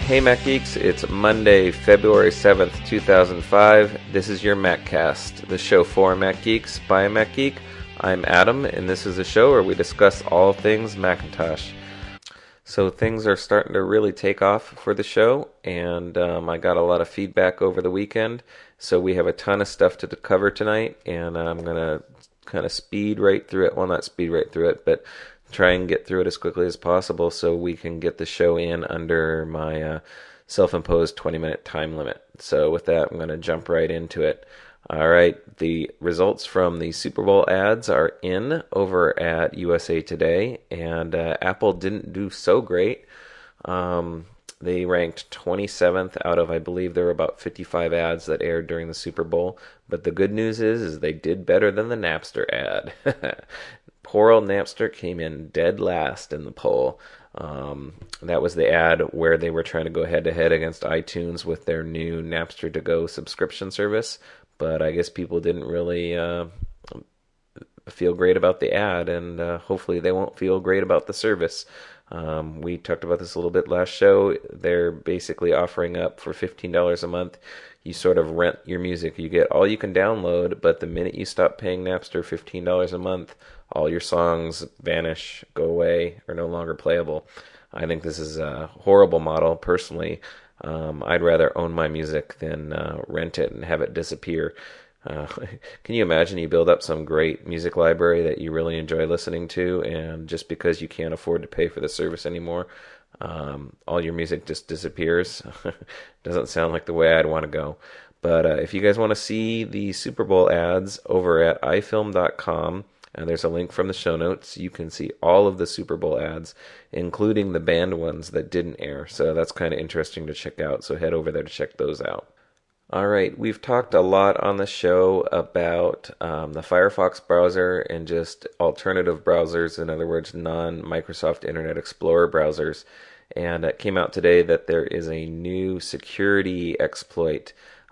Hey Mac Geeks, it's Monday, February 7th, 2005. This is your MacCast, the show for Mac Geeks by a Mac Geek. I'm Adam, and this is a show where we discuss all things Macintosh. So things are starting to really take off for the show, and I got a lot of feedback over the weekend, so we have a ton of stuff to cover tonight, and I'm going to kind of speed right through it. Well, not speed right through it, but try and get through it as quickly as possible so we can get the show in under my self-imposed 20-minute time limit. So with that, I'm going to jump right into it. All right, the results from the Super Bowl ads are in over at USA Today, and Apple didn't do so great. They ranked 27th out of, I believe, there were about 55 ads that aired during the Super Bowl. But the good news is they did better than the Napster ad. Poor old Napster came in dead last in the poll. That was the ad where they were trying to go head-to-head against iTunes with their new Napster To Go subscription service. But I guess people didn't really feel great about the ad, and hopefully they won't feel great about the service. We talked about this a little bit last show. They're basically offering up for $15 a month. You sort of rent your music. You get all you can download, but the minute you stop paying Napster $15 a month, all your songs vanish, go away, are no longer playable. I think this is a horrible model, personally. I'd rather own my music than rent it and have it disappear. Can you imagine you build up some great music library that you really enjoy listening to, and just because you can't afford to pay for the service anymore, all your music just disappears? Doesn't sound like the way I'd want to go. But if you guys want to see the Super Bowl ads over at iFilm.com, and there's a link from the show notes, you can see all of the Super Bowl ads, including the banned ones that didn't air. So that's kind of interesting to check out. So head over there to check those out. All right, we've talked a lot on the show about the Firefox browser and just alternative browsers, in other words, non-Microsoft Internet Explorer browsers. And it came out today that there is a new security exploit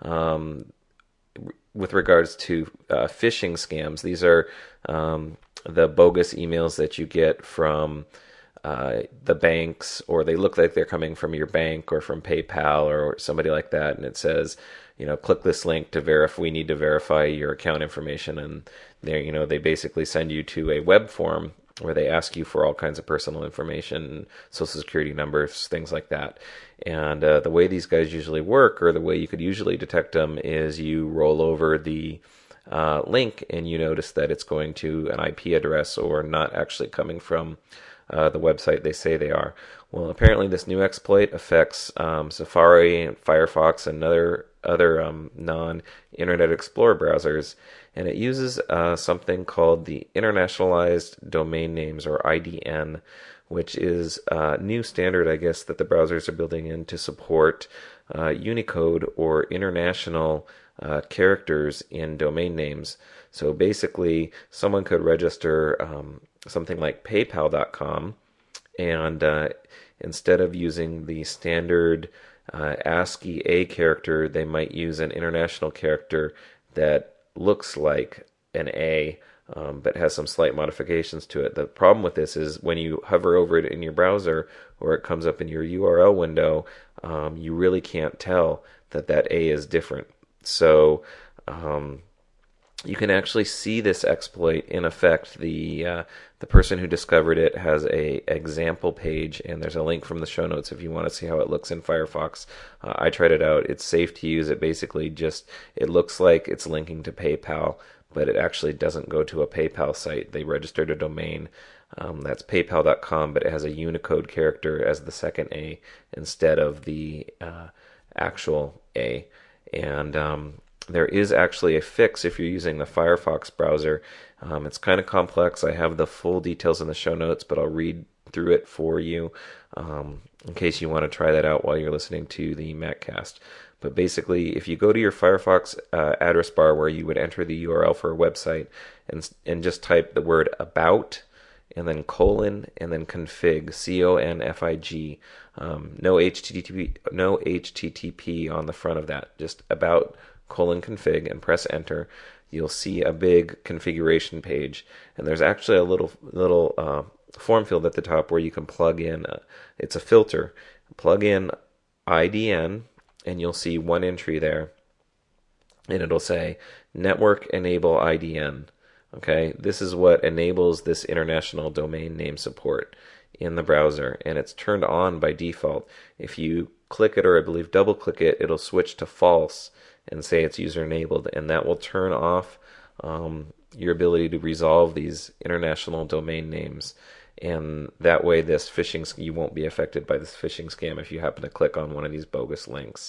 with regards to phishing scams. These are the bogus emails that you get from the banks, or they look like they're coming from your bank or from PayPal or somebody like that, and it says, click this link to verify. We need to verify your account information, and they basically send you to a web form where they ask you for all kinds of personal information, social security numbers, things like that. And the way these guys usually work, or the way you could usually detect them, is you roll over the link and you notice that it's going to an IP address or not actually coming from the website they say they are. Well, apparently this new exploit affects Safari and Firefox and other non-Internet Explorer browsers, and it uses something called the Internationalized Domain Names, or IDN, which is a new standard, I guess, that the browsers are building in to support Unicode or international characters in domain names. So basically, someone could register something like PayPal.com, and instead of using the standard ASCII A character, they might use an international character that looks like an A, but has some slight modifications to it. The problem with this is when you hover over it in your browser, or it comes up in your URL window, you really can't tell that A is different. So you can actually see this exploit in effect. The person who discovered it has a example page, and there's a link from the show notes if you want to see how it looks in Firefox. I tried it out. It's safe to use. It basically it looks like it's linking to PayPal, but it actually doesn't go to a PayPal site. They registered a domain. That's paypal.com, but it has a Unicode character as the second A instead of the actual A. And there is actually a fix if you're using the Firefox browser. It's kind of complex. I have the full details in the show notes, but I'll read through it for you in case you want to try that out while you're listening to the MacCast. But basically, if you go to your Firefox address bar where you would enter the URL for a website and just type the word about and then colon and then config, CONFIG, no HTTP on the front of that, just about :config, and press enter, you'll see a big configuration page, and there's actually a little form field at the top where you can plug in. It's a filter. Plug in IDN, and you'll see one entry there, and it'll say network enable IDN. Okay, this is what enables this international domain name support in the browser, and it's turned on by default. If you click it, or I believe double click it, it'll switch to false and say it's user enabled, and that will turn off your ability to resolve these international domain names. And that way you won't be affected by this phishing scam if you happen to click on one of these bogus links.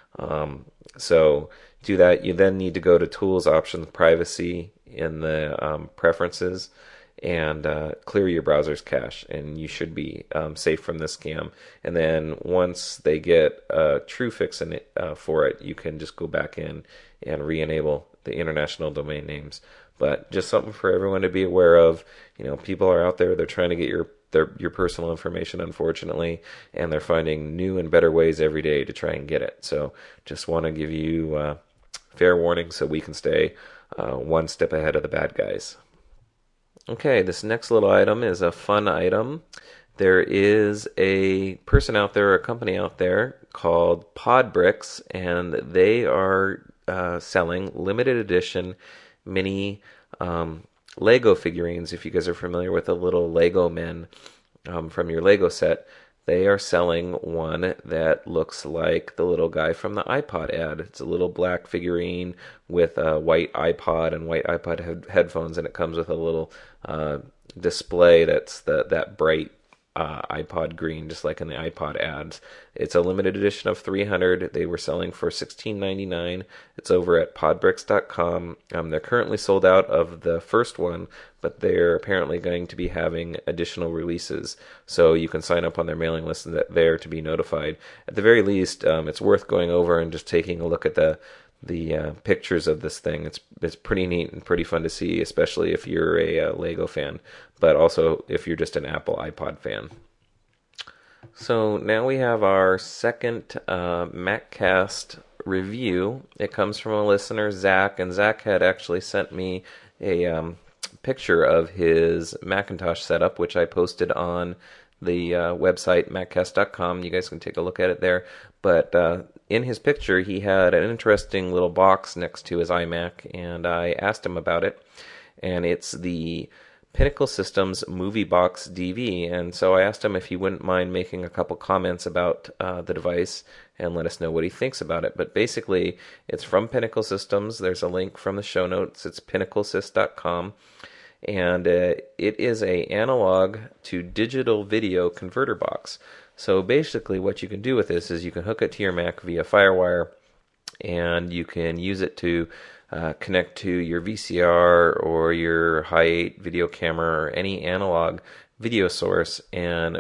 So do that. You then need to go to Tools, Options, Privacy in the preferences, and clear your browser's cache, and you should be safe from this scam. And then once they get a true fix in it, for it, you can just go back in and re-enable the international domain names. But just something for everyone to be aware of. People are out there, they're trying to get your personal information, unfortunately, and they're finding new and better ways every day to try and get it. So just want to give you fair warning so we can stay one step ahead of the bad guys. Okay, this next little item is a fun item. There is a person out there, a company out there called Podbricks, and they are selling limited edition mini Lego figurines. If you guys are familiar with the little Lego men from your Lego set, they are selling one that looks like the little guy from the iPod ad. It's a little black figurine with a white iPod and white iPod headphones, and it comes with a little display that's that bright iPod green, just like in the iPod ads. It's a limited edition of 300. They were selling for $16.99. It's over at podbricks.com. They're currently sold out of the first one, but they're apparently going to be having additional releases. So you can sign up on their mailing list there to be notified. At the very least, it's worth going over and just taking a look at the pictures of this thing. It's pretty neat and pretty fun to see, especially if you're a Lego fan, but also if you're just an Apple iPod fan. So now we have our second MacCast review. It comes from a listener, Zach, and Zach had actually sent me a picture of his Macintosh setup, which I posted on the website maccast.com. You guys can take a look at it there. But in his picture, he had an interesting little box next to his iMac, and I asked him about it. And it's the Pinnacle Systems Movie Box DV. And so I asked him if he wouldn't mind making a couple comments about the device and let us know what he thinks about it. But basically, it's from Pinnacle Systems. There's a link from the show notes. It's pinnaclesys.com. And it is a analog to digital video converter box. So basically what you can do with this is you can hook it to your Mac via FireWire, and you can use it to connect to your VCR or your Hi8 video camera or any analog video source, and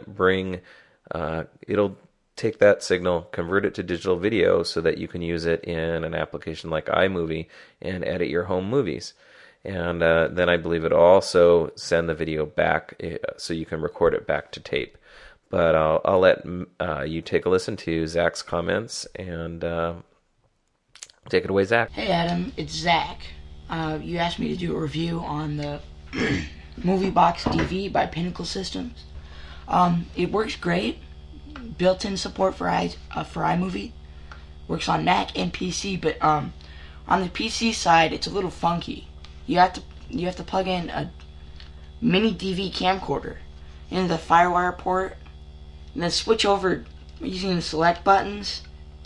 it'll take that signal, convert it to digital video so that you can use it in an application like iMovie and edit your home movies. And then I believe it'll also send the video back so you can record it back to tape. But I'll let you take a listen to Zach's comments, and take it away, Zach. Hey Adam, it's Zach. You asked me to do a review on the Movie Box DV by Pinnacle Systems. It works great. Built-in support for iMovie. Works on Mac and PC, but on the PC side, it's a little funky. You have to plug in a mini DV camcorder into the FireWire port, and then switch over using the select buttons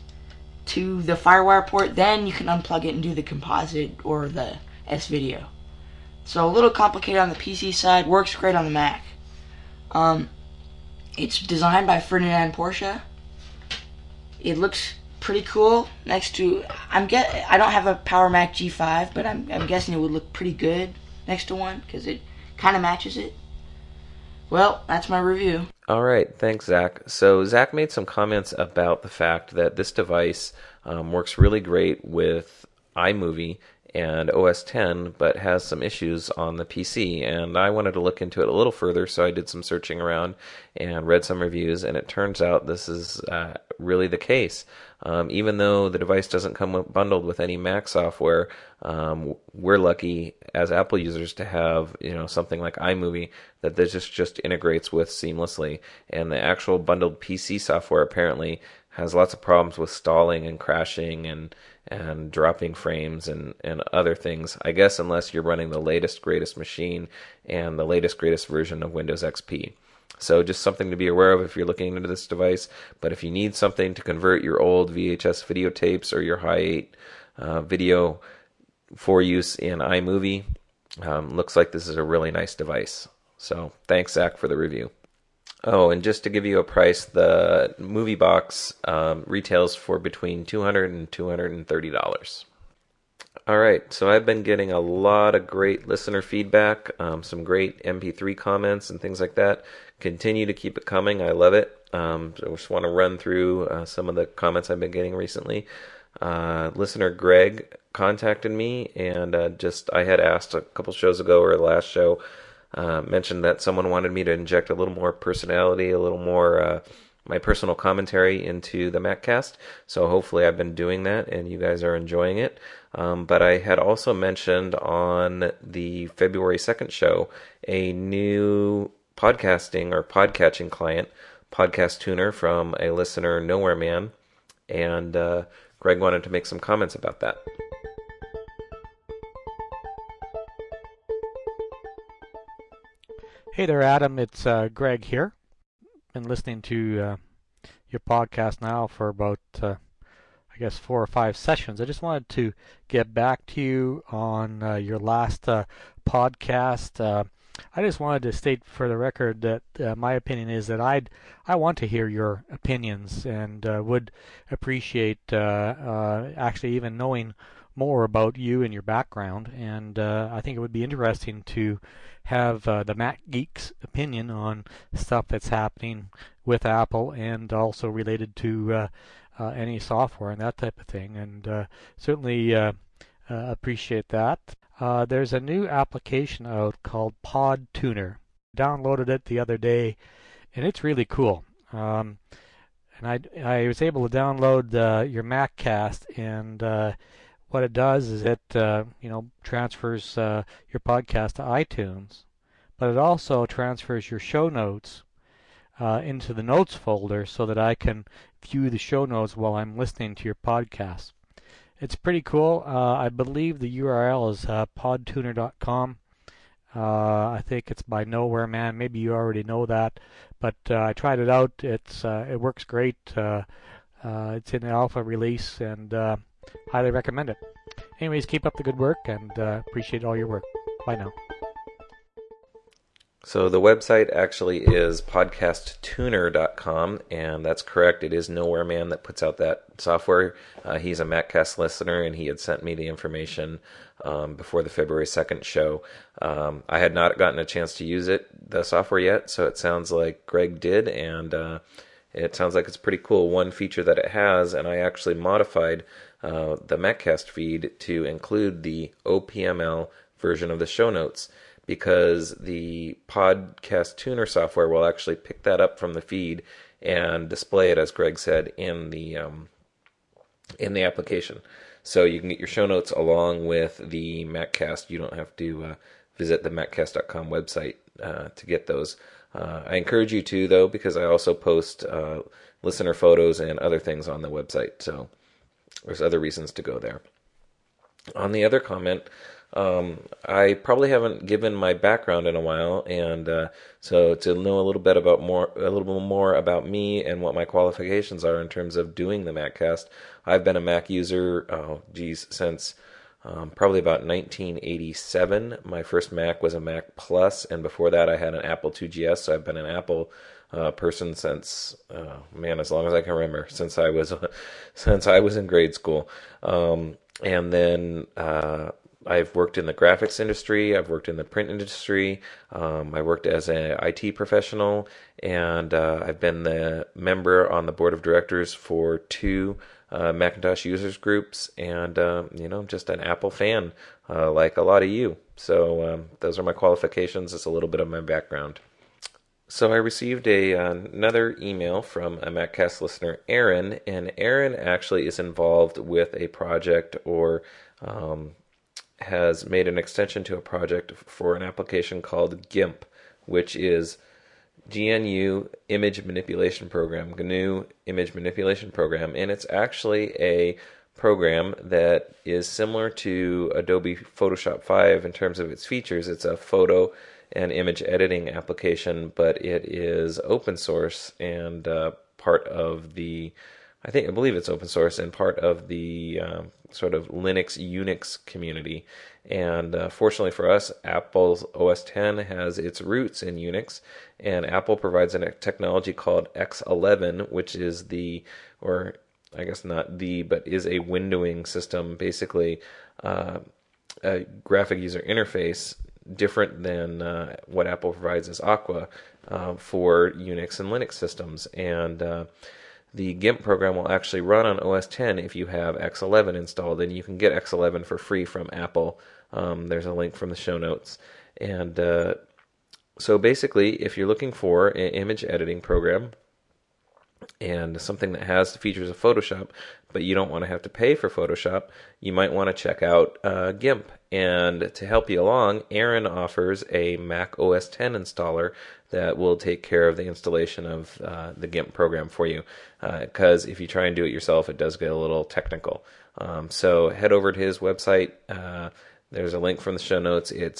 to the FireWire port. Then you can unplug it and do the composite or the S-video. So a little complicated on the PC side, works great on the Mac. It's designed by Ferdinand Porsche. It looks pretty cool next to, I don't have a Power Mac G5, but I'm guessing it would look pretty good next to one because it kind of matches it. Well, that's my review. All right, thanks, Zach. So Zach made some comments about the fact that this device works really great with iMovie and OS X, but has some issues on the PC. And I wanted to look into it a little further, so I did some searching around and read some reviews, and it turns out this is really the case. Even though the device doesn't come bundled with any Mac software, we're lucky as Apple users to have something like iMovie that this just integrates with seamlessly. And the actual bundled PC software apparently has lots of problems with stalling and crashing and dropping frames and other things. I guess unless you're running the latest greatest machine and the latest greatest version of Windows XP. So just something to be aware of if you're looking into this device. But if you need something to convert your old VHS videotapes or your Hi8 video for use in iMovie, looks like this is a really nice device. So thanks, Zach, for the review. Oh, and just to give you a price, the Movie Box retails for between $200 and $230. All right, so I've been getting a lot of great listener feedback, some great MP3 comments and things like that. Continue to keep it coming. I love it. So I just want to run through some of the comments I've been getting recently. Listener Greg contacted me, and I had asked a couple shows ago, or the last show, mentioned that someone wanted me to inject a little more personality, a little more my personal commentary into the MacCast. So hopefully I've been doing that, and you guys are enjoying it. But I had also mentioned on the February 2nd show a new podcasting or podcatching client, Podcast Tuner, from a listener, Nowhere Man, and Greg wanted to make some comments about that. Hey there, Adam. It's Greg here. Been listening to your podcast now for about, I guess, 4 or 5 sessions. I just wanted to get back to you on your last podcast. I just wanted to state for the record that my opinion is that I want to hear your opinions and would appreciate actually even knowing more about you and your background. And I think it would be interesting to have the Mac Geek's opinion on stuff that's happening with Apple and also related to any software and that type of thing. And certainly appreciate that. There's a new application out called Pod Tuner. Downloaded it the other day, and it's really cool. And I was able to download your MacCast, and what it does is it transfers your podcast to iTunes, but it also transfers your show notes into the notes folder so that I can view the show notes while I'm listening to your podcast. It's pretty cool. I believe the URL is podtuner.com. I think it's by Nowhere Man. Maybe you already know that, but I tried it out. It works great. It's in the alpha release, and highly recommend it. Anyways, keep up the good work, and appreciate all your work. Bye now. So the website actually is podcasttuner.com, and that's correct. It is Nowhere Man that puts out that software. He's a MacCast listener, and he had sent me the information before the February 2nd show. I had not gotten a chance to use the software yet, so it sounds like Greg did, and it sounds like it's pretty cool. One feature that it has, and I actually modified the MacCast feed to include the OPML version of the show notes, because the Podcast Tuner software will actually pick that up from the feed and display it, as Greg said, in the application. So you can get your show notes along with the MacCast. You don't have to visit the MacCast.com website to get those. I encourage you to, though, because I also post listener photos and other things on the website. So there's other reasons to go there. On the other comment, I probably haven't given my background in a while, and so to know a little bit more about me and what my qualifications are in terms of doing the MacCast. I've been a Mac user, since probably about 1987. My first Mac was a Mac Plus, and before that I had an Apple IIgs. So I've been an Apple person since as long as I can remember, since I was in grade school, and then I've worked in the graphics industry. I've worked in the print industry. I worked as an IT professional, and I've been the member on the board of directors for 2 Macintosh users groups, and just an Apple fan, like a lot of you. So those are my qualifications. It's a little bit of my background. So I received another email from a MacCast listener, Aaron, and Aaron actually is involved with a project, or has made an extension to a project for an application called GIMP, which is GNU Image Manipulation Program, GNU Image Manipulation Program, and it's actually a program that is similar to Adobe Photoshop 5 in terms of its features. It's a photo and image editing application, but it is open source and part of the, I believe it's open source and part of the sort of Linux Unix community. And fortunately for us, Apple's OS X has its roots in Unix, and Apple provides a technology called X11, which is the, or I guess not the, but is a windowing system, basically a graphic user interface different than what Apple provides as Aqua for Unix and Linux systems. And the GIMP program will actually run on OS X if you have X11 installed, and you can get X11 for free from Apple. There's a link from the show notes. And so basically, if you're looking for an image editing program and something that has the features of Photoshop, but you don't want to have to pay for Photoshop, you might want to check out GIMP. And to help you along, Aaron offers a Mac OS X installer that will take care of the installation of the GIMP program for you. Because if you try and do it yourself, it does get a little technical. So head over to his website. There's a link from the show notes. It's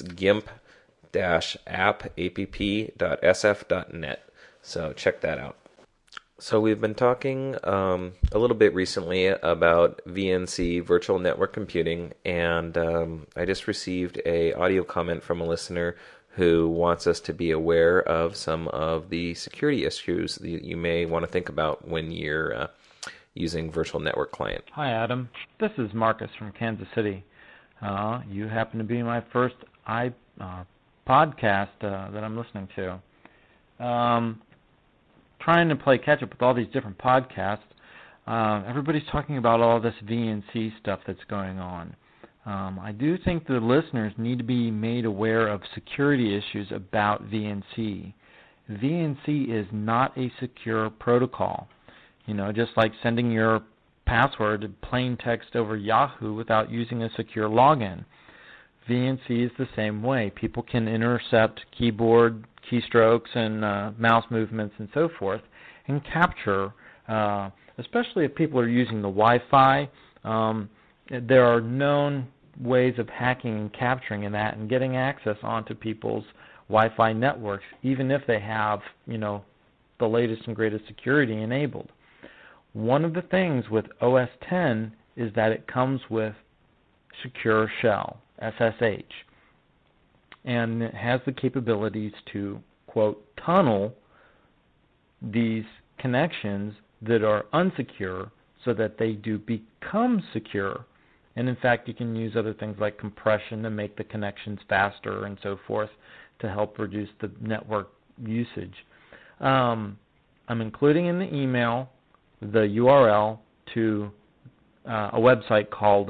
gimp-app.sf.net. So check that out. So we've been talking a little bit recently about VNC, virtual network computing, and I just received a audio comment from a listener who wants us to be aware of some of the security issues that you may want to think about when you're using virtual network client. Hi, Adam. This is Marcus from Kansas City. You happen to be my first podcast that I'm listening to. Trying to play catch up with all these different podcasts. Everybody's talking about all this VNC stuff that's going on. I do think the listeners need to be made aware of security issues about VNC. VNC is not a secure protocol. You know, just like sending your password in plain text over Yahoo without using a secure login. VNC is the same way. People can intercept keyboard keystrokes and mouse movements and so forth and capture, especially if people are using the Wi-Fi. There are known ways of hacking and capturing in that and getting access onto people's Wi-Fi networks, even if they have, you know, the latest and greatest security enabled. One of the things with OS X is that it comes with Secure Shell, SSH, and it has the capabilities to, quote, tunnel these connections that are unsecure so that they do become secure. And in fact, you can use other things like compression to make the connections faster and so forth to help reduce the network usage. I'm including in the email the URL to a website called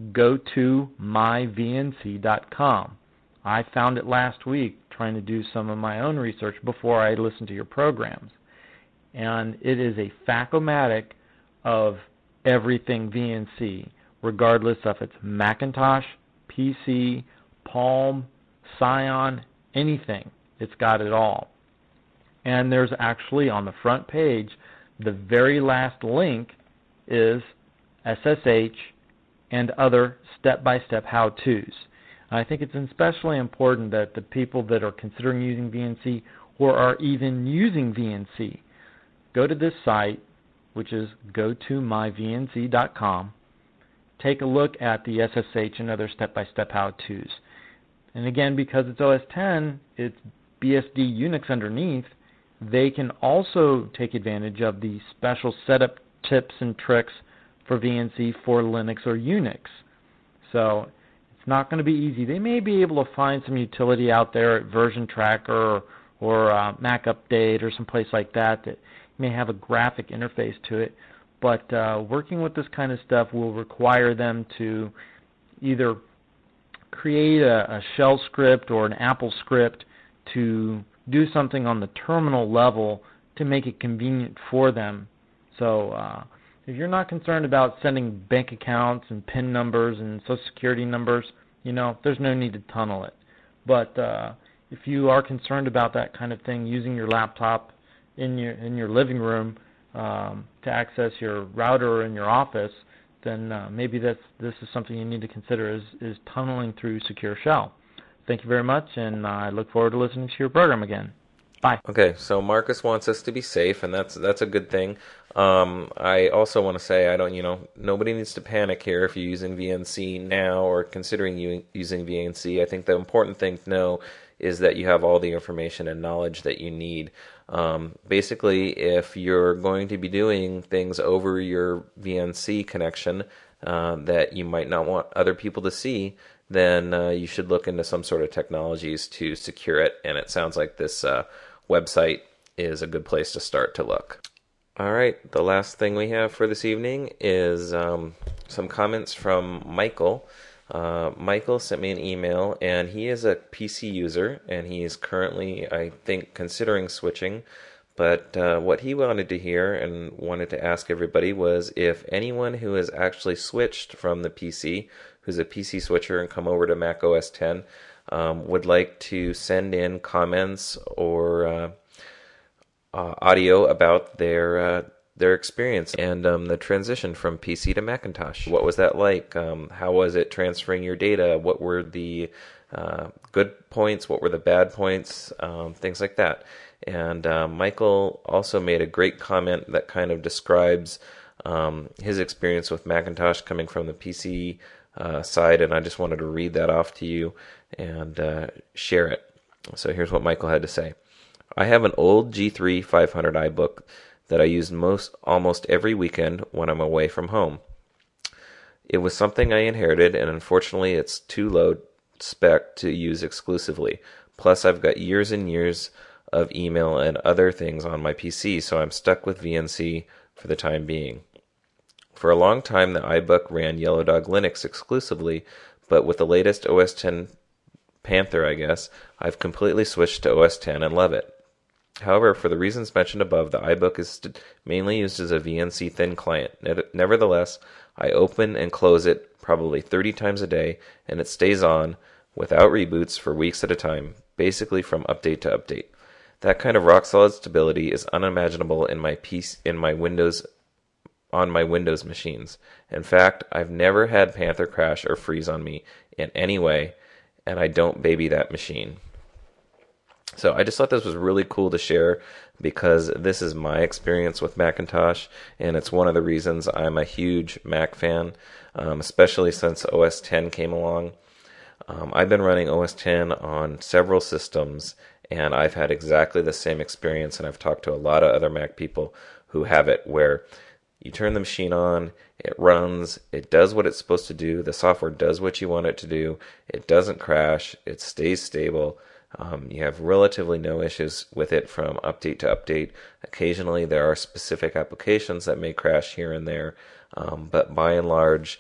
gotomyvnc.com. I found it last week trying to do some of my own research before I listened to your programs. And it is a Facomatic of everything VNC, regardless if it's Macintosh, PC, Palm, Psion, anything. It's got it all. And there's actually on the front page, the very last link is SSH and other step-by-step how-tos. I think it's especially important that the people that are considering using VNC or are even using VNC go to this site, which is gotomyvnc.com, take a look at the SSH and other step-by-step how-tos. And again, because it's OS X, it's BSD Unix underneath, they can also take advantage of the special setup tips and tricks for VNC for Linux or Unix. So it's not going to be easy. They may be able to find some utility out there at Version Tracker or Mac Update or someplace like that that may have a graphic interface to it. But working with this kind of stuff will require them to either create a shell script or an Apple script to do something on the terminal level to make it convenient for them. So if you're not concerned about sending bank accounts and PIN numbers and Social Security numbers, you know, there's no need to tunnel it. But if you are concerned about that kind of thing, using your laptop in your living room to access your router in your office, then maybe this is something you need to consider is tunneling through Secure Shell. Thank you very much, and I look forward to listening to your program again. Bye. Okay, so Marcus wants us to be safe, and that's a good thing. I also want to say nobody needs to panic here if you're using VNC now or considering using VNC. I think the important thing to know is that you have all the information and knowledge that you need. Basically, if you're going to be doing things over your VNC connection that you might not want other people to see, then you should look into some sort of technologies to secure it. And it sounds like this website is a good place to start to look. All right, the last thing we have for this evening is some comments from Michael. Michael sent me an email, and he is a PC user, and he is currently, I think, considering switching. But what he wanted to hear and wanted to ask everybody was if anyone who has actually switched from the PC, who's a PC switcher and come over to Mac OS X, would like to send in comments or audio about their experience and the transition from PC to Macintosh. What was that like? How was it transferring your data? What were the good points? What were the bad points? Things like that. And Michael also made a great comment that kind of describes his experience with Macintosh coming from the PC side, and I just wanted to read that off to you and share it. So here's what Michael had to say. I have an old G3 500 iBook that I use almost every weekend when I'm away from home. It was something I inherited, and unfortunately it's too low spec to use exclusively. Plus I've got years and years of email and other things on my PC, so I'm stuck with VNC for the time being. For a long time the iBook ran Yellow Dog Linux exclusively, but with the latest OS X Panther, I guess, I've completely switched to OS X and love it. However, for the reasons mentioned above, the iBook is mainly used as a VNC thin client. Nevertheless, I open and close it probably 30 times a day, and it stays on without reboots for weeks at a time, basically from update to update. That kind of rock-solid stability is unimaginable on my Windows machines. In fact, I've never had Panther crash or freeze on me in any way, and I don't baby that machine. So I just thought this was really cool to share because this is my experience with Macintosh, and it's one of the reasons I'm a huge Mac fan, especially since OS X came along. I've been running OS X on several systems, and I've had exactly the same experience, and I've talked to a lot of other Mac people who have it, where you turn the machine on, it runs, it does what it's supposed to do, the software does what you want it to do, it doesn't crash, it stays stable. You have relatively no issues with it from update to update. Occasionally there are specific applications that may crash here and there, but by and large,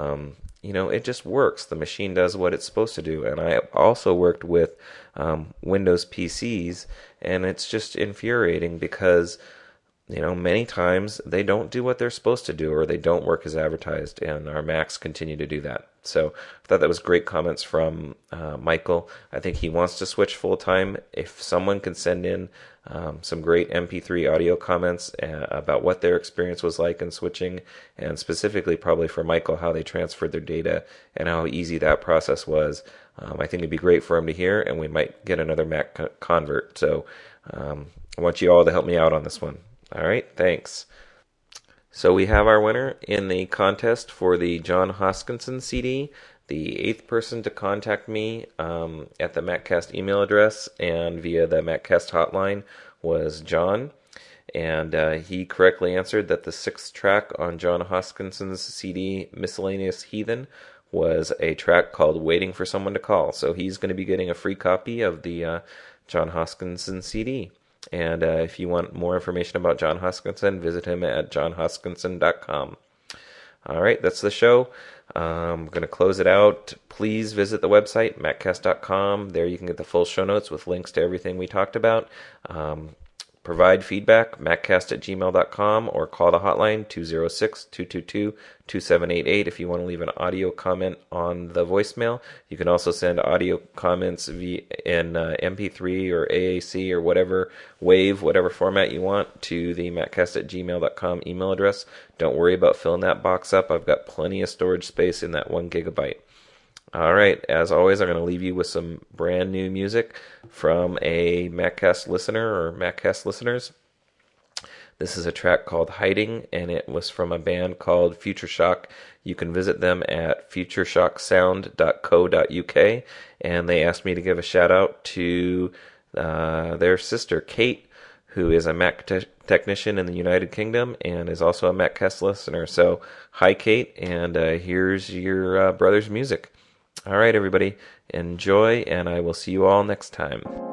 it just works. The machine does what it's supposed to do. And I also worked with Windows PCs, and it's just infuriating because many times they don't do what they're supposed to do, or they don't work as advertised, and our Macs continue to do that. So I thought that was great comments from Michael. I think he wants to switch full-time. If someone can send in some great MP3 audio comments about what their experience was like in switching, and specifically probably for Michael, how they transferred their data and how easy that process was, I think it'd be great for him to hear, and we might get another Mac convert. So I want you all to help me out on this one. All right, thanks. So we have our winner in the contest for the John Hoskinson CD. The 8th person to contact me at the MacCast email address and via the MacCast hotline was John. And he correctly answered that the 6th track on John Hoskinson's CD, Miscellaneous Heathen, was a track called Waiting for Someone to Call. So he's going to be getting a free copy of the John Hoskinson CD. And if you want more information about John Hoskinson, visit him at johnhoskinson.com. All right, that's the show. I'm going to close it out. Please visit the website, maccast.com. There you can get the full show notes with links to everything we talked about. provide feedback, maccast@gmail.com, or call the hotline 206-222-2788 if you want to leave an audio comment on the voicemail. You can also send audio comments in MP3 or AAC or whatever format you want to the maccast@gmail.com email address. Don't worry about filling that box up. I've got plenty of storage space in that 1 gigabyte. All right, as always, I'm going to leave you with some brand new music from a MacCast listener or MacCast listeners. This is a track called Hiding, and it was from a band called Future Shock. You can visit them at futureshocksound.co.uk, and they asked me to give a shout out to their sister, Kate, who is a Mac technician in the United Kingdom and is also a MacCast listener. So, hi, Kate, and here's your brother's music. All right, everybody, enjoy, and I will see you all next time.